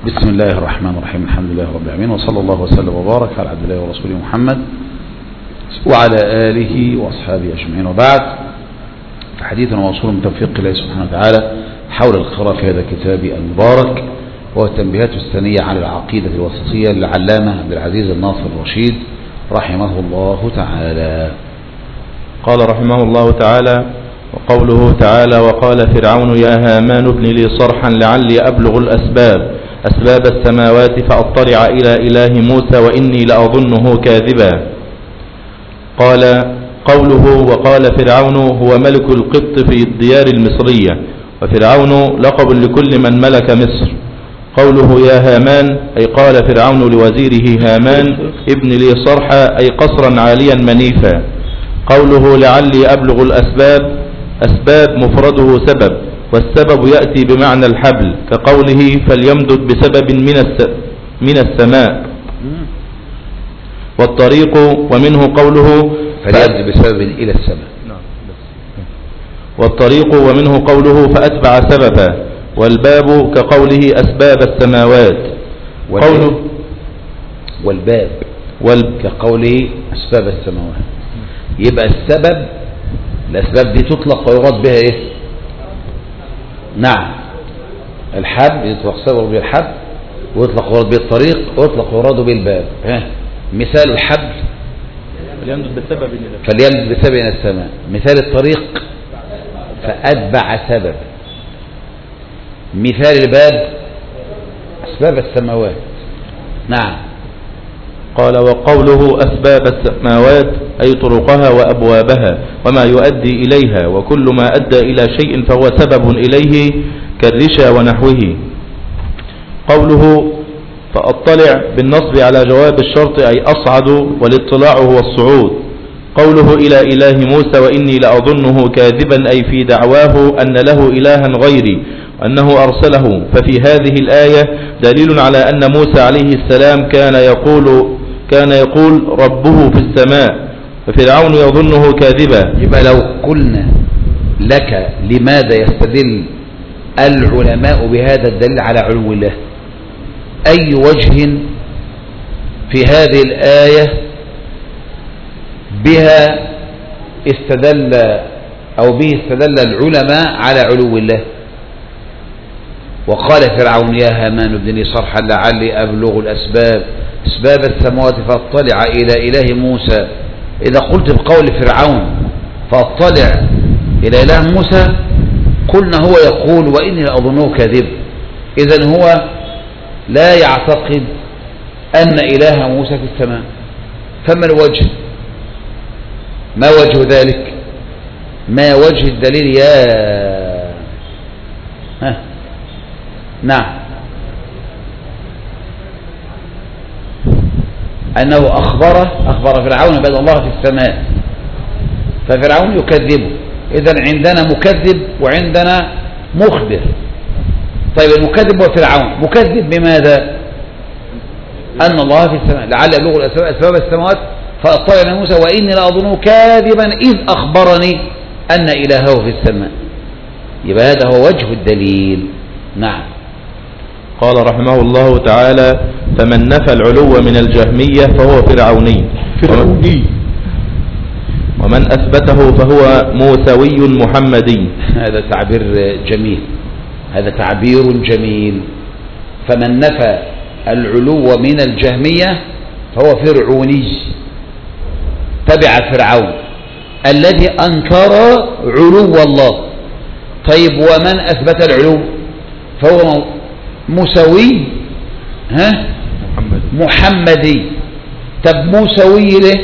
بسم الله الرحمن الرحيم. الحمد لله رب العالمين، وصلى الله وسلم وبارك على عبد الله ورسوله محمد وعلى آله وأصحابه أجمعين، وبعد. حديثنا موصول من توفيق الله سبحانه وتعالى حول القراءة في هذا الكتاب المبارك، وهو التنبيهات الثانية على العقيدة الوسطية للعلامة عبد العزيز الناصر الرشيد رحمه الله تعالى. قال رحمه الله تعالى: وقوله تعالى: وقال فرعون يا هامان ابن لي صرحا لعلي أبلغ أسباب السماوات فأطلع إلى إله موسى وإني لأظنه كاذبا. قال قوله وقال فرعون هو ملك القبط في الديار المصرية، وفرعون لقب لكل من ملك مصر. قوله يا هامان أي قال فرعون لوزيره هامان ابن لي صرحا أي قصرا عاليا منيفا. قوله لعلي أبلغ أسباب مفرده سبب، والسبب يأتي بمعنى الحبل، كقوله فليمدد بسبب من السماء. والطريق ومنه قوله فليمدد بسبب إلى السماء. والطريق ومنه قوله فأتبع سببا. والباب كقوله أسباب السماوات. قوله والباب كقوله أسباب السماوات. يبقى السبب، الأسباب دي تطلق ويراد بها إيه؟ نعم، الحبل يطلق سبب به الحبل، ويطلق ويراد به الطريق، ويطلق ويراد به الباب. مثال الحبل فليمدد بسبب إلى السماء. مثال الطريق فأتبع سبب. مثال الباب أسباب السماوات. نعم. قال وقوله أسباب السماوات أي طرقها وأبوابها وما يؤدي إليها، وكل ما أدى إلى شيء فهو سبب إليه كالرشا ونحوه. قوله فأطلع بالنصب على جواب الشرط أي أصعد، والاطلاع هو الصعود. قوله إلى إله موسى وإني لأظنه كاذبا أي في دعواه أن له إلها غيري وأنه أرسله. ففي هذه الآية دليل على أن موسى عليه السلام كان يقول ربه في السماء، ففرعون يظنه كاذبا. يبقى لو قلنا لك لماذا يستدل العلماء بهذا الدليل على علو الله، أي وجه في هذه الآية بها استدل أو به استدل العلماء على علو الله؟ وقال فرعون يا هامان ابن لي صرحا لعلي أبلغ أسباب السماوات فاطلع إلى إله موسى. إذا قلت بقول فرعون فاطلع إلى إله موسى قلنا هو يقول وإني لأظنه كاذب. إذن هو لا يعتقد أن إله موسى في السماء. فما الوجه؟ ما وجه ذلك؟ ما وجه الدليل نعم، أنه أخبر فرعون بأن الله في السماء، ففرعون يكذبه. إذن عندنا مكذب وعندنا مخبر. طيب المكذب هو فرعون، مكذب بماذا؟ أن الله في السماء لعل يبلغ أسباب السماوات فأطلع إلى موسى وإني لأظنه كاذبا إذ أخبرني أن إلهه في السماء. يبقى هذا هو وجه الدليل. نعم. قال رحمه الله تعالى: فمن نفى العلو من الجهمية فهو فرعوني، ومن أثبته فهو موسوي محمدي. هذا تعبير جميل. فمن نفى العلو من الجهمية فهو فرعوني، تبع فرعون الذي أنكر علو الله. طيب ومن أثبت العلو فهو موسوي محمدي. طب موسوي ليه؟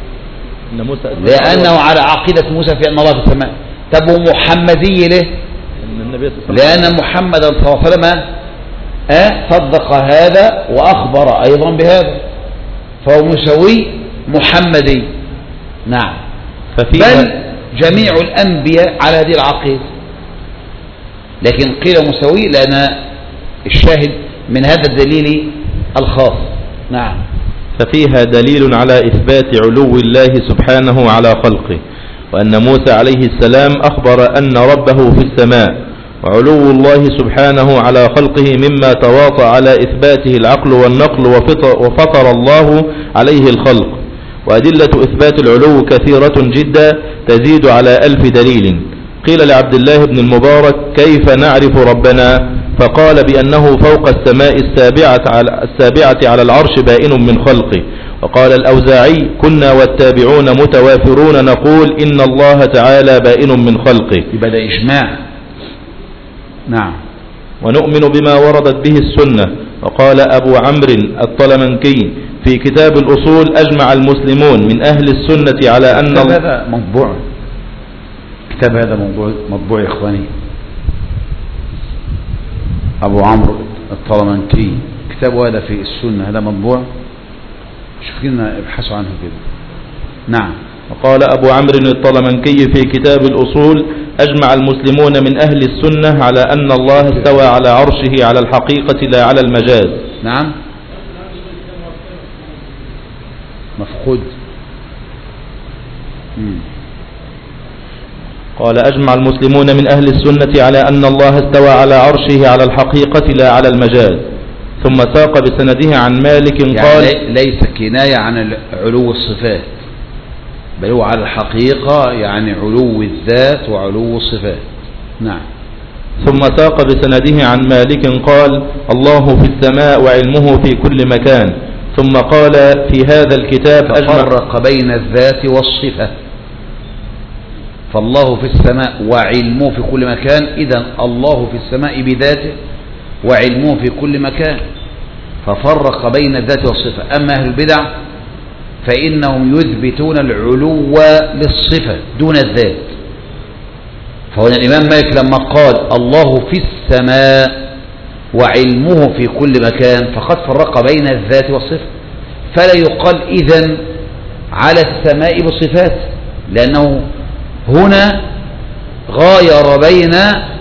لأنه على عقيدة موسى في أن الله في السماء. طب ومحمدي ليه؟ لأن محمد صلى الله عليه وسلم صدق هذا وأخبر أيضا بهذا، فهو موسوي محمدي. نعم. بل جميع الأنبياء على هذه العقيدة، لكن قيل موسوي لأن الشاهد من هذا الدليل الخاص. نعم. ففيها دليل على إثبات علو الله سبحانه على خلقه، وأن موسى عليه السلام أخبر أن ربه في السماء، وعلو الله سبحانه على خلقه مما تواطأ على إثباته العقل والنقل وفطر الله عليه الخلق. وأدلة إثبات العلو كثيرة جدا تزيد على 1000 دليل. قيل لعبد الله بن المبارك: كيف نعرف ربنا؟ فقال بأنه فوق السماء السابعة على العرش بائن من خلقه. وقال الأوزاعي: كنا والتابعون متوافرون نقول إن الله تعالى بائن من خلقه. يبقى ده إجماع. نعم. ونؤمن بما وردت به السنة. وقال أبو عمرو الطلمنكي في كتاب الأصول: أجمع المسلمون من أهل السنة على أن هذا مطبوع. كتاب هذا مطبوع يا إخواني. أبو عمرو الطلمنكي كتاب هذا في السنة، هذا مطبوع. شوفنا ابحثوا عنه كده. نعم. وقال أبو عمرو الطلمنكي في كتاب الأصول: أجمع المسلمون من أهل السنة على أن الله استوى على عرشه على الحقيقة لا على المجاز. نعم. مفقود. قال: أجمع المسلمون من أهل السنة على أن الله استوى على عرشه على الحقيقة لا على المجاز. ثم ساق بسنده عن مالك قال: يعني ليس كناية عن علو الصفات، بل هو على الحقيقة، يعني علو الذات وعلو الصفات. نعم. ثم ساق بسنده عن مالك قال: الله في السماء وعلمه في كل مكان. ثم قال في هذا الكتاب: فرق بين الذات والصفة، فالله في السماء وعلمه في كل مكان. إذن الله في السماء بذاته وعلمه في كل مكان، ففرق بين الذات والصفة. أما أهل البدع فإنهم يثبتون العلو للصفة دون الذات. فهنا الإمام مالك لما قال الله في السماء وعلمه في كل مكان فقد فرق بين الذات والصفة، فلا يقال إذن على السماء بصفات، لأنه هنا غاير بين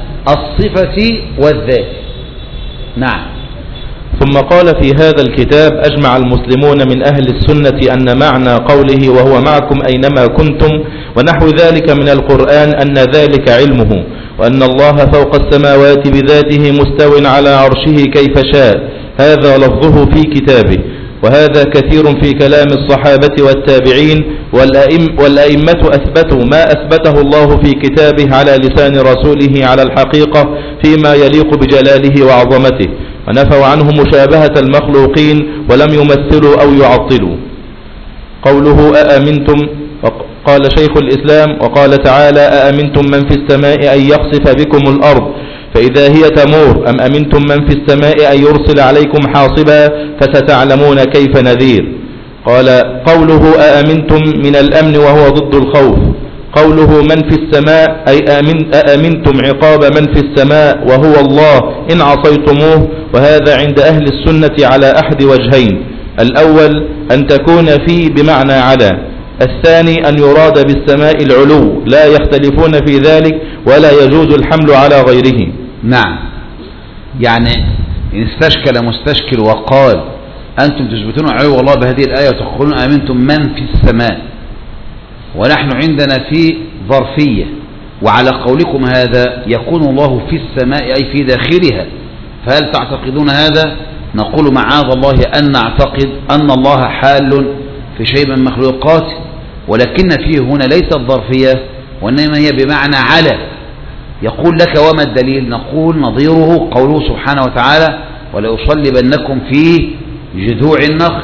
الصفة والذات. نعم. ثم قال في هذا الكتاب: أجمع المسلمون من أهل السنة أن معنى قوله وهو معكم أينما كنتم ونحو ذلك من القرآن أن ذلك علمه، وأن الله فوق السماوات بذاته مستو على عرشه كيف شاء، هذا لفظه في كتابه. وهذا كثير في كلام الصحابة والتابعين والأئمة أثبتوا ما أثبته الله في كتابه على لسان رسوله على الحقيقة فيما يليق بجلاله وعظمته، ونفوا عنه مشابهة المخلوقين ولم يمثلوا أو يعطلوا. قوله أأمنتم، قال شيخ الإسلام: وقال تعالى: أأمنتم من في السماء أن يخسف بكم الأرض فإذا هي تمور أم أمنتم من في السماء أن يرسل عليكم حاصبا فستعلمون كيف نذير. قال: قوله أأمنتم من الأمن وهو ضد الخوف. قوله من في السماء أي أأمنتم عقاب من في السماء وهو الله إن عصيتموه. وهذا عند أهل السنة على أحد وجهين: الأول أن تكون في بمعنى على، الثاني أن يراد بالسماء العلو، لا يختلفون في ذلك ولا يجوز الحمل على غيره. نعم. يعني إن استشكل مستشكل وقال: أنتم تثبتون علو الله بهذه الآية وتقولون آمنتم من في السماء، ونحن عندنا في ظرفية، وعلى قولكم هذا يكون الله في السماء أي في داخلها، فهل تعتقدون هذا؟ نقول معاذ الله أن نعتقد أن الله حال في شيء من مخلوقاته، ولكن فيه هنا ليست ظرفية وإنما هي بمعنى على. يقول لك: وما الدليل؟ نقول نظيره قوله سبحانه وتعالى: ولأصلبنكم في جذوع النخل،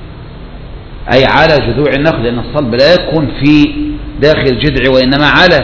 أي على جذوع النخل، لأن الصلب لا يكون في داخل الجذع وإنما على.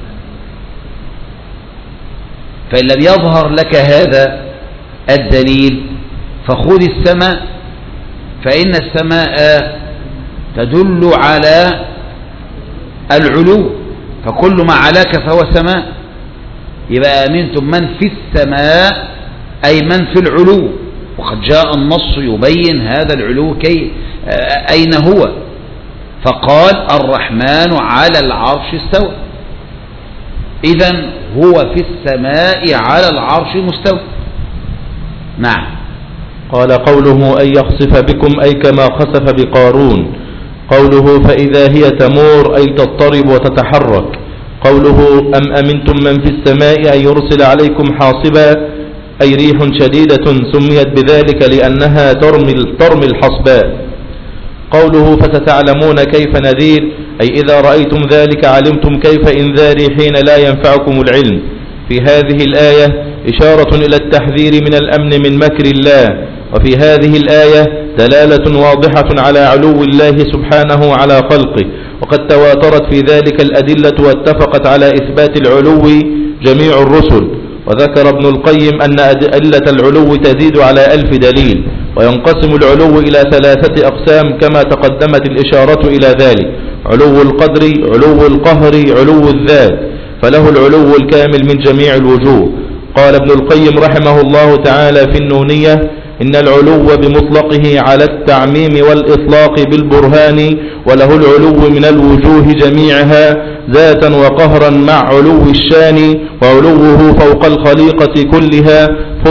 فإن لم يظهر لك هذا الدليل فخذ السماء، فإن السماء تدل على العلو، فكل ما علاك فهو سماء. يبقى أمنتم من في السماء أي من في العلو، وقد جاء النص يبين هذا العلو أين هو، فقال: الرحمن على العرش استوى. إذن هو في السماء على العرش مستوى. نعم. قال: قوله أن يخسف بكم أي كما خسف بقارون. قوله فإذا هي تمور أي تضطرب وتتحرك. قوله أم أمنتم من في السماء أن يرسل عليكم حاصبا أي ريح شديدة سميت بذلك لأنها ترمي الحصباء. قوله فستعلمون كيف نذير أي إذا رأيتم ذلك علمتم كيف إنذاري حين لا ينفعكم العلم. في هذه الآية إشارة إلى التحذير من الأمن من مكر الله، وفي هذه الآية دلالة واضحة على علو الله سبحانه على خلقه، وقد تواترت في ذلك الأدلة واتفقت على إثبات العلو جميع الرسل. وذكر ابن القيم أن أدلة العلو تزيد على 1000 دليل، وينقسم العلو إلى 3 أقسام كما تقدمت الإشارة إلى ذلك: علو القدر، علو القهر، علو الذات، فله العلو الكامل من جميع الوجوه. قال ابن القيم رحمه الله تعالى في النونية: إن العلو بمطلقه على التعميم والإطلاق بالبرهان، وله العلو من الوجوه جميعها ذاتا وقهرا مع علو الشان، وعلوه فوق الخليقة كلها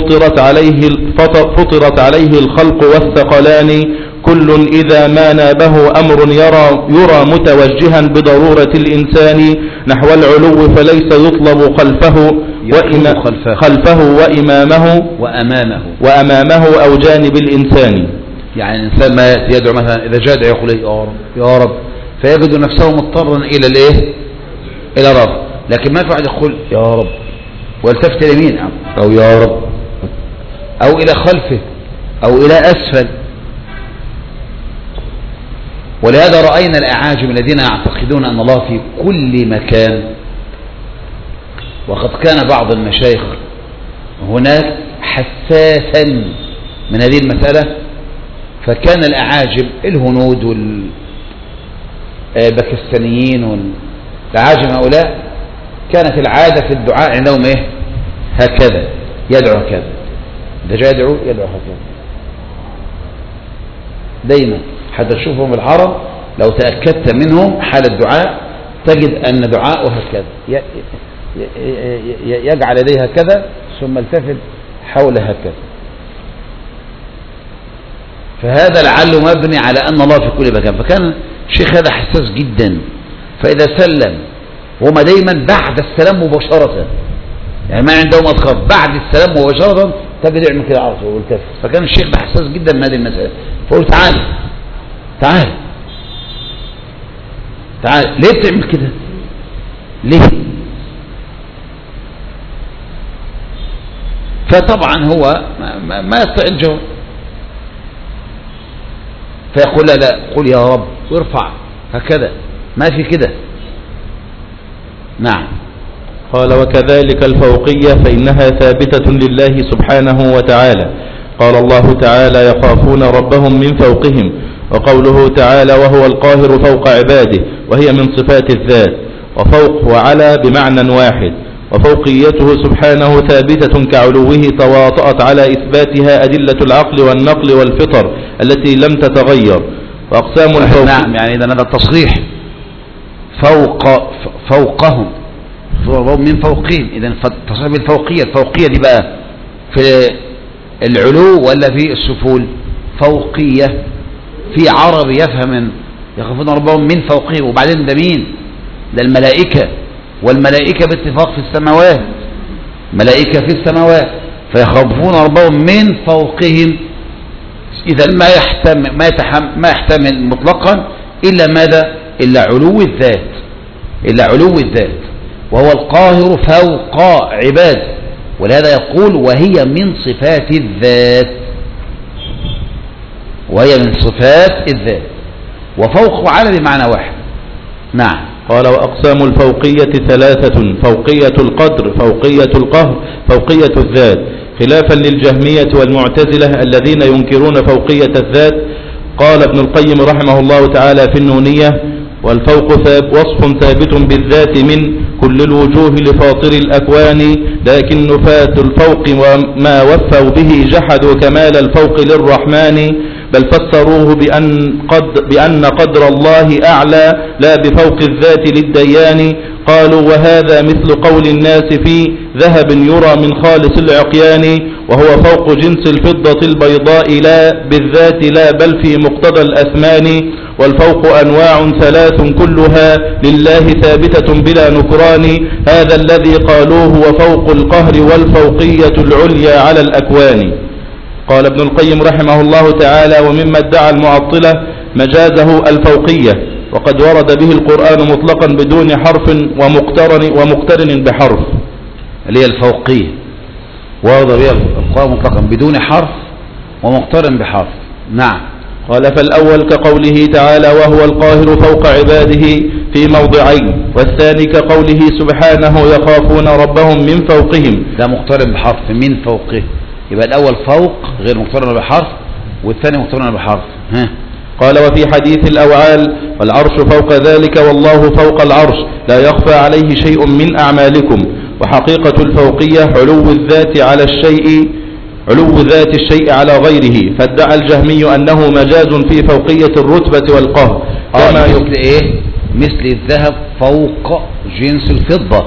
فطرت عليه الخلق والثقلان، كل إذا ما نابه أمر يرى متوجها بضرورة الإنسان نحو العلو، فليس يطلب خلفه وأمامه أو جانب الإنسان. يعني الإنسان ما يدعو مثلا إذا جاء يقول يا رب يا رب، فيجد نفسه مضطرا إلى الإيه؟ إلى رب. لكن ما في واحد يقول يا رب والتفت اليمين أو يا رب أو إلى خلفه أو إلى أسفل. ولهذا رأينا الأعاجم الذين يعتقدون أن الله في كل مكان، وقد كان بعض المشايخ هناك حساسا من هذه المسألة، فكان الأعاجم الهنود والباكستانيين والأعاجم هؤلاء كانت العادة في الدعاء عندهم إيه؟ هكذا، يدعو هكذا، إذا جاء يدعو هكذا دايما، حتى تشوفهم العرب لو تأكدت منهم حال الدعاء تجد أن دعاءه هكذا، يجعل يديه هكذا ثم التفت حول هكذا. فهذا لعله مبني على أن الله في كل مكان. فكان الشيخ هذا حساس جدا، فإذا سلم وما دايما بعد السلام مباشرة، يعني ما عندهم أذكار بعد السلام مباشرة تجد يعمل كده عرض والتفت. فكان الشيخ ده حساس جدا من هذه المسألة، فقول تعال ليه بتعمل كده؟ ليه؟ فطبعا هو ما يستطيع الجواب، فيقول لا قل يا رب وارفع هكذا، ما في كده. نعم. قال وكذلك الفوقية فإنها ثابتة لله سبحانه وتعالى. قال الله تعالى يخافون ربهم من فوقهم، وقوله تعالى وهو القاهر فوق عباده، وهي من صفات الذات. وفوق وعلى بمعنى واحد، وفوقيته سبحانه ثابتة كعلوه تواطأت على إثباتها أدلة العقل والنقل والفطر التي لم تتغير. وأقسام الفوق. نعم، يعني إذا هذا التصريح فوقهم من فوقهم، إذا تصريح الفوقية دي بقى في العلو ولا في السفول؟ فوقية. في عربي يفهم يخافون ربهم من فوقهم، وبعدين ده مين؟ ده الملائكة، والملائكة باتفاق في السماوات، ملائكة في السماوات، فيخافون ربهم من فوقهم. إذا ما يحتمل مطلقا إلا ماذا؟ إلا علو الذات، وهو القاهر فوق عباده، ولهذا يقول وهي من صفات الذات، وفوق وعلى بمعنى واحد. نعم. قال وأقسام الفوقية 3: فوقية القدر، فوقية القهر، فوقية الذات، خلافا للجهمية والمعتزلة الذين ينكرون فوقية الذات. قال ابن القيم رحمه الله تعالى في النونية والفوق وصف ثابت بالذات من كل الوجوه لفاطر الأكوان، لكن نفاة الفوق وما وفوا به جحدوا كمال الفوق للرحمن، بل فسروه بأن قدر الله أعلى لا بفوق الذات للديان. قالوا وهذا مثل قول الناس في ذهب يرى من خالص العقيان، وهو فوق جنس الفضة البيضاء لا بالذات لا بل في مقتضى الأثمان. والفوق أنواع ثلاث كلها لله ثابتة بلا نكران، هذا الذي قالوه وفوق القهر والفوقية العليا على الأكوان. قال ابن القيم رحمه الله تعالى: ومما ادعى المعطلة مجازه الفوقية، وقد ورد به القرآن مطلقا بدون حرف ومقترن بحرف، اللي هي الفوقية، ورد بها القرآن مطلقا بدون حرف ومقترن بحرف. نعم. قال: فالأول كقوله تعالى: وهو القاهر فوق عباده في موضعين، والثاني كقوله سبحانه: يخافون ربهم من فوقهم. ده مقترن بحرف، من فوقه، يبقى الأول فوق غير مقترن بحرف، والثاني مقترن بحرف. قال: وفي حديث الأوعال: والعرش فوق ذلك والله فوق العرش لا يخفى عليه شيء من أعمالكم. وحقيقة الفوقية علو الذات على الشيء، علو ذات الشيء على غيره، فادعى الجهمي أنه مجاز في فوقية الرتبة والقهر. كما مثل إيه؟ مثل الذهب فوق جنس الفضة،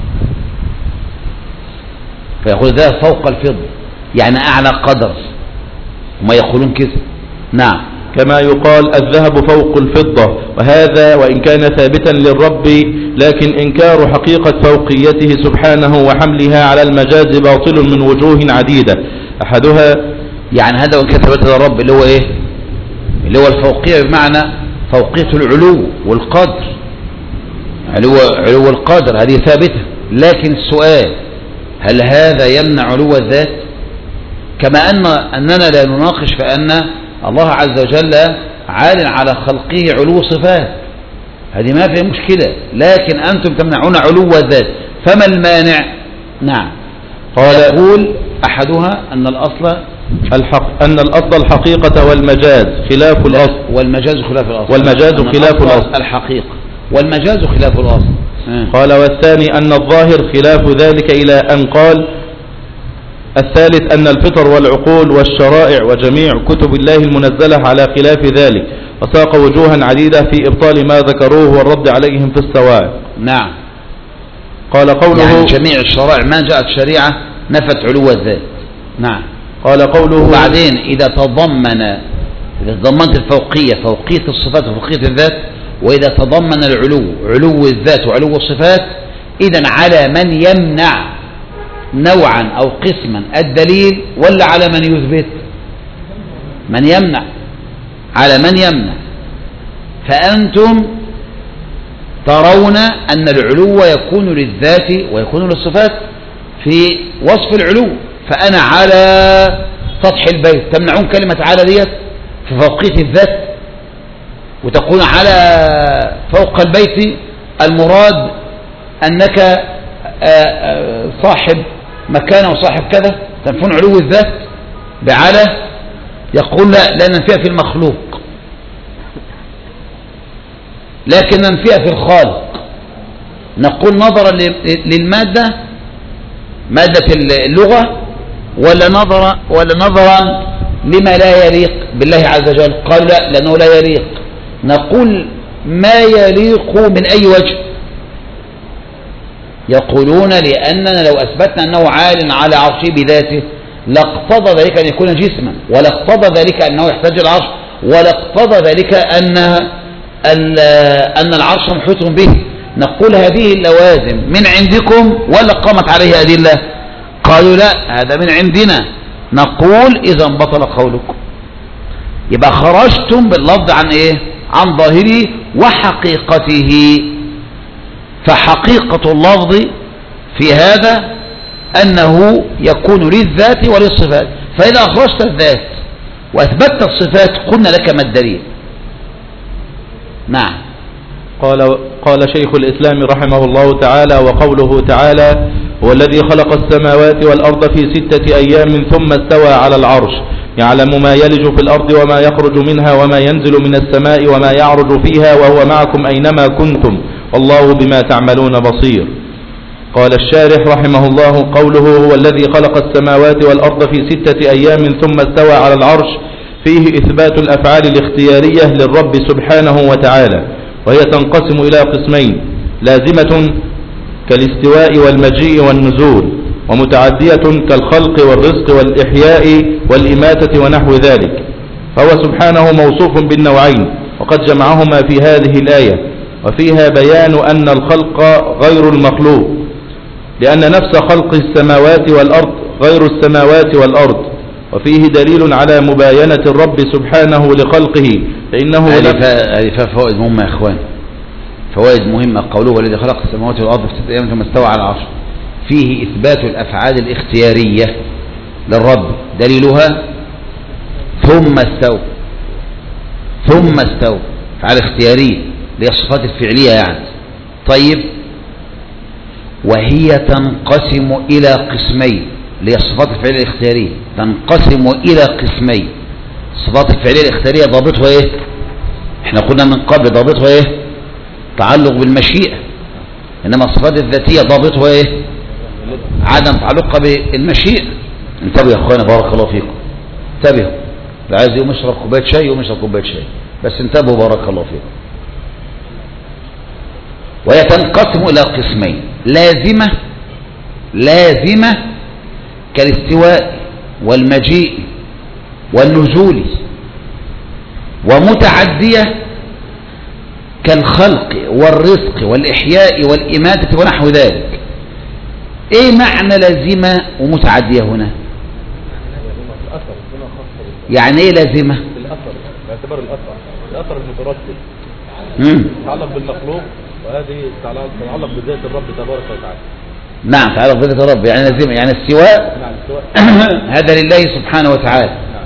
فيقول الذهب فوق الفضة يعني أعلى قدر، وما يقولون كذا. نعم. كما يقال الذهب فوق الفضة، وهذا وإن كان ثابتا للرب، لكن إنكار حقيقة فوقيته سبحانه وحملها على المجاز باطل من وجوه عديدة. أحدها يعني هذا وإن كان ثابتا للرب اللي هو إيه؟ اللي هو الفوقية بمعنى فوقية العلو والقدر، علو القدر هذه ثابتة، لكن السؤال: هل هذا يمنع علو الذات؟ كما أننا لا نناقش فأن الله عز وجل عال على خلقه علو صفات، هذه ما فيها مشكلة، لكن أنتم تمنعون علو الذات، فما المانع؟ نعم. قال: يقول أحدها أن الأصل الحقيقة والمجاز خلاف الأصل، والمجاز خلاف الأصل، والمجاز خلاف الأصل الحقيقة، والمجاز خلاف الأصل. قال: والثاني أن الظاهر خلاف ذلك، إلى أن قال: الثالث أن الفطر والعقول والشرائع وجميع كتب الله المنزلة على خلاف ذلك، وساق وجوها عديدة في إبطال ما ذكروه والرد عليهم في السواء. نعم. قال قوله: يعني جميع الشرائع ما جاءت شريعة نفت علو الذات. نعم. قال قوله: وبعدين إذا تضمنت الفوقية، فوقية الصفات وفوقية الذات، وإذا تضمن العلو، علو الذات وعلو الصفات، إذن على من يمنع نوعا أو قسما الدليل، ولا على من يثبت؟ من يمنع، على من يمنع. فأنتم ترون أن العلو يكون للذات ويكون للصفات في وصف العلو، فأنا على سطح البيت، تمنعون كلمة على ديت في فوقية الذات، وتقول على فوق البيت المراد أنك صاحب مكانه وصاحب كذا، تنفون علو الذات بعلى. يقول لا ننفيها في المخلوق، لكن ننفيها في الخالق. نقول نظرا للمادة، مادة اللغة، ولا نظرا لما لا يليق بالله عز وجل؟ قال لا، لأنه لا يليق. نقول ما يليق من أي وجه؟ يقولون لأننا لو أثبتنا أنه عال على عرشه بذاته لاقتضى ذلك أن يكون جسما، ولا اقتضى ذلك أنه يحتاج العرش، ولا اقتضى ذلك أن العرش محيط به. نقول هذه اللوازم من عندكم ولا قامت عليه أدلة؟ قالوا لا، هذا من عندنا. نقول إذا بطل قولكم، يبقى خرجتم باللفظ عن إيه؟ عن ظاهره وحقيقته. فحقيقة اللفظ في هذا أنه يكون للذات وللصفات، فإذا أخرجت الذات وأثبتت الصفات قلنا لك ما الدليل. نعم. قال شيخ الإسلام رحمه الله تعالى: وقوله تعالى: هو الذي خلق السماوات والأرض في 6 أيام ثم استوى على العرش، يعلم ما يلج في الأرض وما يخرج منها وما ينزل من السماء وما يعرج فيها وهو معكم أينما كنتم والله بما تعملون بصير. قال الشارح رحمه الله: قوله هو الذي خلق السماوات والأرض في 6 أيام ثم استوى على العرش فيه إثبات الأفعال الاختيارية للرب سبحانه وتعالى، وهي تنقسم إلى قسمين: لازمة كالاستواء والمجيء والنزول، ومتعدية كالخلق والرزق والإحياء والإماتة ونحو ذلك. فهو سبحانه موصوف بالنوعين، وقد جمعهما في هذه الآية، وفيها بيان أن الخلق غير المخلوق، لأن نفس خلق السماوات والأرض غير السماوات والأرض، وفيه دليل على مباينة الرب سبحانه لخلقه، فإنه هذه فوائد مهمة يا إخوان، فوائد مهمة. قوله والذي خلق السماوات والأرض في 6 أيام ثم استوى على العرش، فيه إثبات الأفعال الاختيارية للرب، دليلها ثم استوى، ثم استوى، أفعال اختيارية اللي هي الصفات الفعلية يعني. طيب، وهي تنقسم إلى قسمين، اللي هي الصفات الفعلية الاختيارية تنقسم إلى قسمين. الصفات الفعلية الاختيارية ضابطها ايه؟ احنا قلنا من قبل ضابطها ايه؟ تعلق بالمشيئة. انما الصفات الذاتية ضابطها ايه؟ عدم تعلقها بالمشيئة. انتبهوا يا اخوانا بارك الله فيكم، انتبهوا، اللي عايز يقوم يشرب كوباية شاي يقوم يشرب كوباية شاي، بس انتبهوا بارك الله فيكم. وهي تنقسم إلى قسمين، لازمة كالاستواء والمجيء والنزول، ومتعدية كالخلق والرزق والإحياء والإماتة ونحو ذلك. ايه معنى لازمة ومتعدية هنا؟ يعني ايه لازمة؟ الأثر، باعتبار الأثر المترتب يتعلق بالمخلوق، وهذه تتعلق بذات الرب تبارك وتعالى. نعم، تعلق بذات الرب، يعني لازمة، يعني السواء. نعم، السواء هذا لله سبحانه وتعالى. نعم.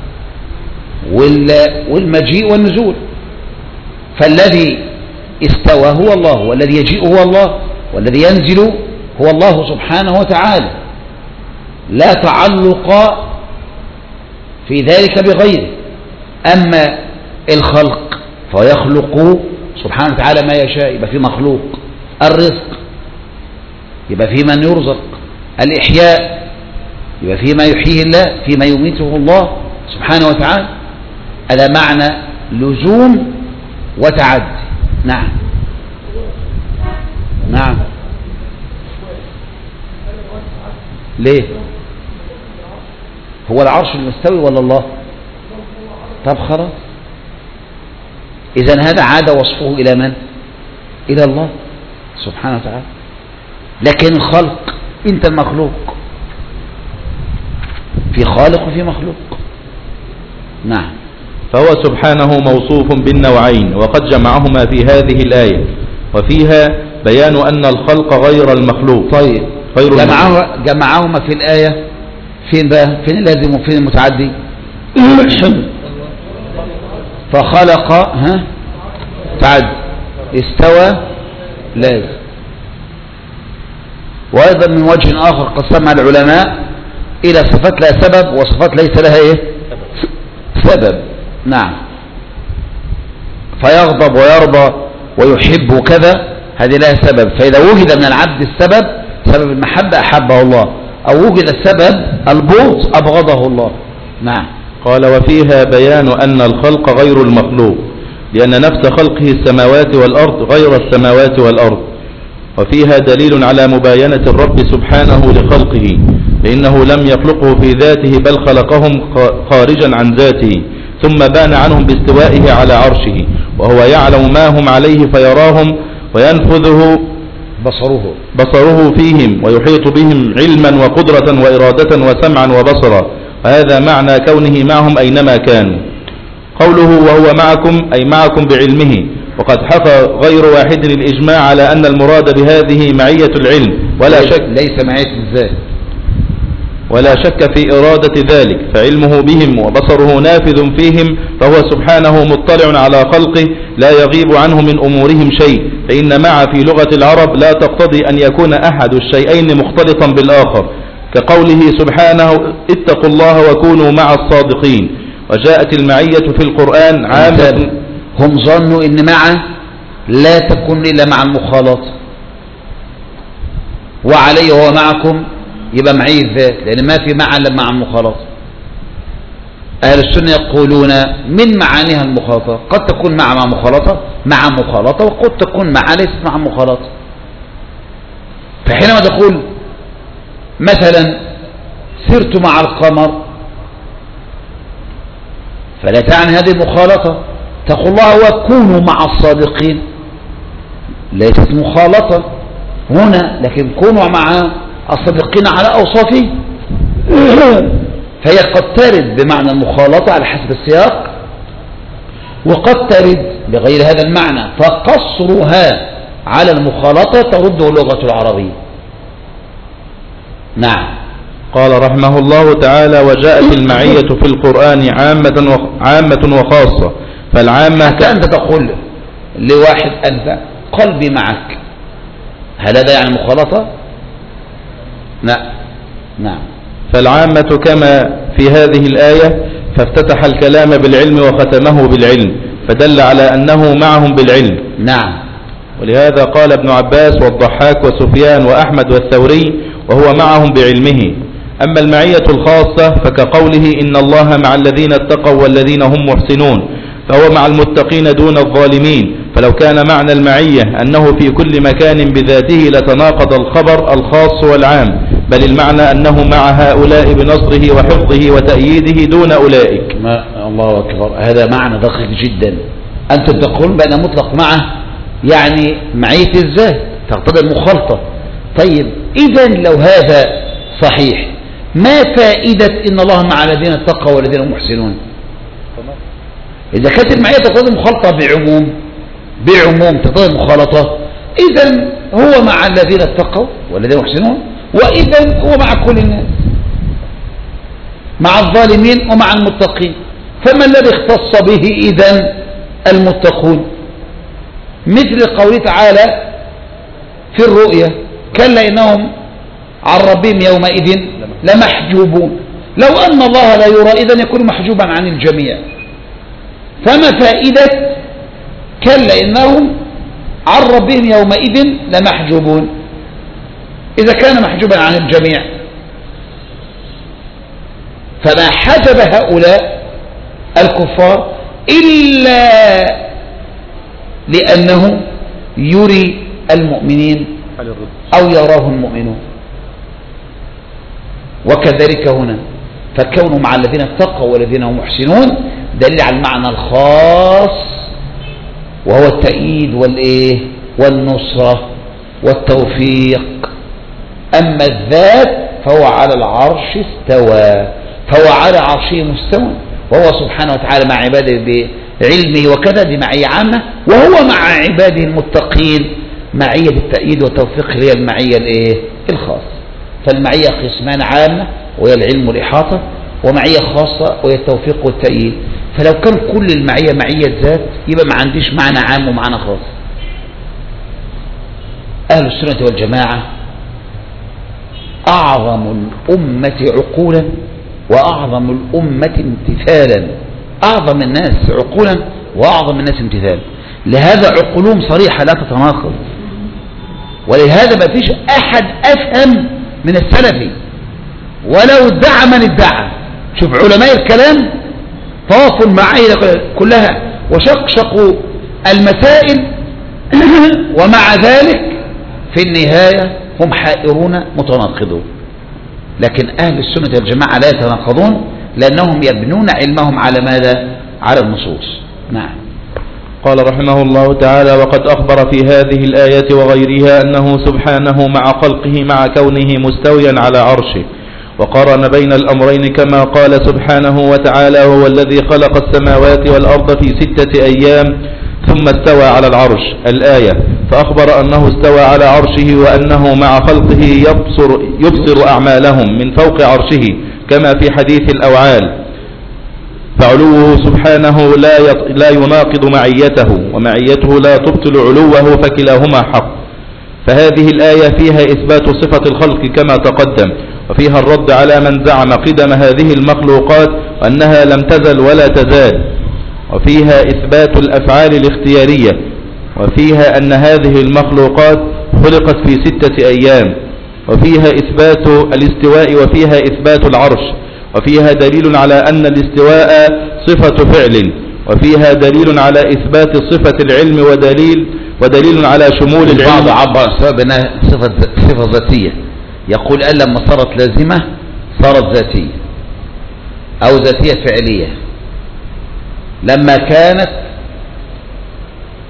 والمجيء والنزول، فالذي استوى هو الله، والذي يجيء هو الله، والذي ينزل هو الله سبحانه وتعالى، لا تعلق في ذلك بغيره. أما الخلق فيخلق سبحانه وتعالى ما يشاء، يبقى في مخلوق. الرزق يبقى في من يرزق. الإحياء يبقى في ما يحييه الله، في ما يميته الله سبحانه وتعالى. هذا معنى لزوم وتعدي. نعم نعم. ليه؟ هو العرش المستوي ولا الله؟ طب خلاص، إذن هذا عاد وصفه إلى من؟ إلى الله سبحانه وتعالى. لكن الخلق أنت المخلوق، في خالق وفي مخلوق. نعم. فهو سبحانه موصوف بالنوعين، وقد جمعهما في هذه الآية، وفيها بيان أن الخلق غير المخلوق. طيب، جمعهما في الآية فين بقى؟ فين اللازم وفين المتعدي؟ فخلق تعد، استوى لازم. وأيضا من وجه آخر قسمها العلماء إلى صفات لها سبب وصفات ليس لها ايه؟ سبب. نعم. فيغضب ويرضى ويحب كذا، هذه لها سبب. فإذا وجد من العبد السبب، سبب المحبة، أحبه الله، أو وجد السبب البغض أبغضه الله. نعم. قال وفيها بيان أن الخلق غير المخلوق، لأن نفس خلقه السماوات والأرض غير السماوات والأرض، وفيها دليل على مباينة الرب سبحانه لخلقه، فإنه لم يخلقه في ذاته بل خلقهم خارجا عن ذاته، ثم بان عنهم باستوائه على عرشه، وهو يعلم ما هم عليه فيراهم وينفذه بصره فيهم، ويحيط بهم علما وقدرة وإرادة وسمعا وبصرا، وهذا معنى كونه معهم أينما كانوا. قوله وهو معكم أي معكم بعلمه، وقد حكى غير واحد الإجماع على أن المراد بهذه معية العلم، ولا شك ليس معية الذات، ولا شك في إرادة ذلك، فعلمه بهم وبصره نافذ فيهم، فهو سبحانه مطلع على خلقه لا يغيب عنه من أمورهم شيء، فإن مع في لغة العرب لا تقتضي أن يكون أحد الشيئين مختلطا بالآخر، كقوله سبحانه اتقوا الله وكونوا مع الصادقين. وجاءت المعية في القرآن عامة. هم ظنوا إن مع لا تكون إلا مع المخالطة، وعليه هو معكم يبقى معي الذات، لأن ما في مع إلا مع المخالطة. أهل السنة يقولون من معانيها المخالطة، قد تكون مع مخالطة، وقد تكون مع ليست مع مخالطة. فحينما تقول مثلا سرت مع القمر، فلا تعني هذه المخالطة، اتقوا الله وكونوا مع الصادقين، ليست مخالطة هنا، لكن كونوا مع الصادقين على أوصافه. فهي قد ترد بمعنى المخالطة على حسب السياق، وقد ترد بغير هذا المعنى، فقصرها على المخالطة ترده اللغة العربية. نعم. قال رحمه الله تعالى: وجاءت المعية في القرآن عامة وخاصة، فالعامة حتى أنت تقول لواحد أنت قلبي معك، هل هذا يعني مخالطة؟ لا. نعم. فالعامة كما في هذه الآية، فافتتح الكلام بالعلم وختمه بالعلم، فدل على أنه معهم بالعلم. نعم. ولهذا قال ابن عباس والضحاك وسفيان وأحمد والثوري: وهو معهم بعلمه. أما المعية الخاصة فكقوله: إن الله مع الذين اتقوا والذين هم محسنون، فهو مع المتقين دون الظالمين. فلو كان معنى المعية أنه في كل مكان بذاته لتناقض الخبر الخاص والعام، بل المعنى أنه مع هؤلاء بنصره وحفظه وتأييده دون أولئك. الله أكبر، هذا معنى دقيق جدا. أنت تقول بأن مطلق معه يعني معية الذات تقتضي المخالطة. طيب إذن لو هذا صحيح، ما فائدة إن الله مع الذين اتقوا والذين هم محسنون؟ إذا كانت المعية تقتضي المخالطة بعموم تقتضي المخالطة، إذن هو مع الذين اتقوا والذين هم محسنون، وإذن هو مع كل الناس، مع الظالمين ومع المتقين. فما الذي اختص به إذن المتقون؟ مثل قوله تعالى في الرؤيا: كلا إنهم عن ربهم يومئذ لمحجوبون. لو أن الله لا يرى إذن يكون محجوبا عن الجميع. فما فائدة كلا إنهم عن ربهم يومئذ لمحجوبون إذا كان محجوبا عن الجميع؟ فما حجب هؤلاء الكفار إلا لأنه يري المؤمنين أو يراه المؤمنون. وكذلك هنا، فكونوا مع الذين اتقوا والذين هم محسنون دليل على المعنى الخاص، وهو التأييد والنصرة والتوفيق. أما الذات فهو على العرش استوى، فهو على عرشه مستوى، وهو سبحانه وتعالى مع عباده بعلمه وكذا، دي معية عامة. وهو مع عباده المتقين معية التأييد والتوفيق، هي المعية الخاص. فالمعية قسمان: عامة وهي العلم والإحاطة، ومعية خاصة وهي التوفيق والتأييد. فلو كان كل المعية معية ذات يبقى ما عنديش معنى عام ومعنى خاص. أهل السنة والجماعة أعظم الأمة عقولا وأعظم الأمة امتثالا. أعظم الناس عقولا وأعظم الناس امتثالا. لهذا عقولهم صريحة لا تتناقض، ولهذا ما فيش أحد أفهم من السلفي ولو ادعى من ادعى. شوف علماء الكلام طافوا المعايير كلها وشقشقوا المسائل ومع ذلك في النهاية هم حائرون متناقضون. لكن أهل السنة والجماعة لا يتناقضون، لأنهم يبنون علمهم على ماذا؟ على النصوص. نعم. قال رحمه الله تعالى: وقد أخبر في هذه الآية وغيرها أنه سبحانه مع خلقه مع كونه مستويا على عرشه، وقارن بين الأمرين كما قال سبحانه وتعالى: وهو الذي خلق السماوات والأرض في 6 أيام ثم استوى على العرش، الآية. فأخبر أنه استوى على عرشه وأنه مع خلقه يبصر أعمالهم من فوق عرشه كما في حديث الأوعال. فعلوه سبحانه لا يناقض معيته، ومعيته لا تبطل علوه، فكلاهما حق. فهذه الآية فيها إثبات صفة الخلق كما تقدم، وفيها الرد على من زعم قدم هذه المخلوقات وأنها لم تزل ولا تزال، وفيها إثبات الأفعال الاختيارية، وفيها أن هذه المخلوقات خلقت في 6 أيام، وفيها إثبات الاستواء، وفيها إثبات العرش، وفيها دليل على أن الاستواء صفة فعل، وفيها دليل على إثبات صفة العلم، ودليل على شمول العلم. بعض عبر السبب بأنها صفة ذاتية، يقول أن لما صارت لازمة صارت ذاتية أو ذاتية فعلية. لما كانت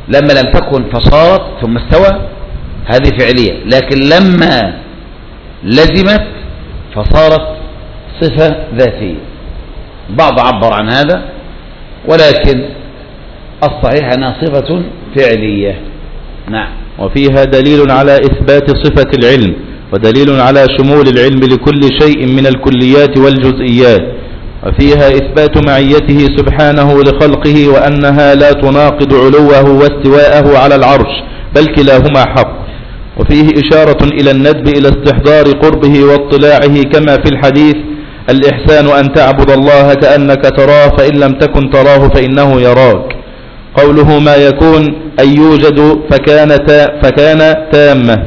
لما لم تكن فصارت ثم استوى هذه فعلية، لكن لما لزمت فصارت صفة ذاتية. بعض عبر عن هذا، ولكن الصحيح أنها صفة فعلية. نعم. وفيها دليل على إثبات صفة العلم، ودليل على شمول العلم لكل شيء من الكليات والجزئيات، وفيها إثبات معيته سبحانه لخلقه وأنها لا تناقض علوه واستواءه على العرش، بل كلاهما حق. وفيه إشارة إلى الندب إلى استحضار قربه واطلاعه، كما في الحديث: الإحسان أن تعبد الله كأنك تراه فإن لم تكن تراه فإنه يراك. قوله ما يكون أن يوجد فكان تامة.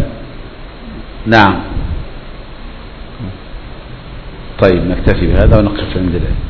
نعم. طيب نكتفي بهذا ونقف عند الآن.